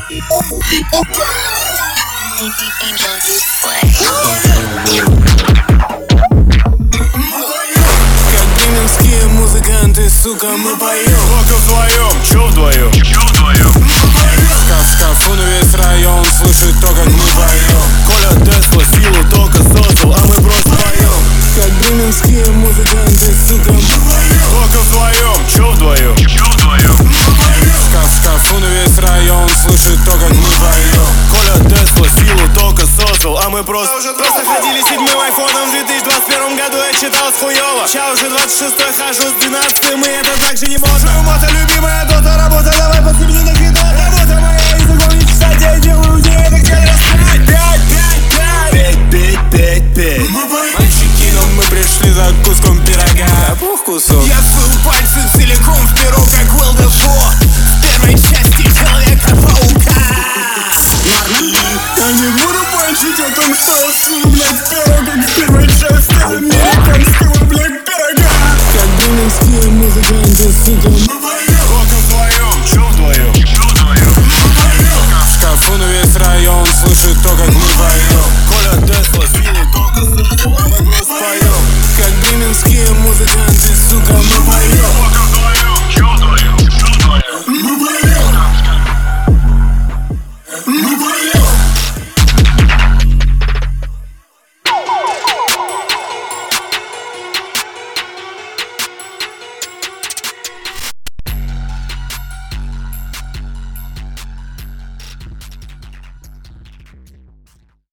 бременские музыканты, сука, мы поем. Только вдвоем, чё вдвоем? В шкафу на весь район слышит то, как мы поем. Коля Тесла силу только создал, а мы просто поем. Как бременские музыканты, сука, мы поем. Только вдвоем, чё вдвоем? В шкафу на весь район слышит то, как мы поем. Коля Тесла силу только создал, а мы просто ходили седьмым айфоном в 2021 году, я читал хуёво. Ща уже 26-й, хожу с 12-м, и это так же не можно. Мота любимая дота, работа, давай посыпни на кидо. Работа моя, и загонить, кстати, я делаю где это где рассказать. 5. Мальчики, но мы пришли за куском пирога. Пух кусок. Я свою пальцы целиком в перо, как Уилл Дефо в первой части Человека-паука. Я не буду пальчить о том, что я свою, блядь, перо, как в первой части американского, блядь, пирога. Как бременские музыканты, сука, мы поем. Только вдвоем, чё вдвоем? В шкафу на весь район слышит то, как мы поем. Коля Тесла силу только создал, а мы просто поем.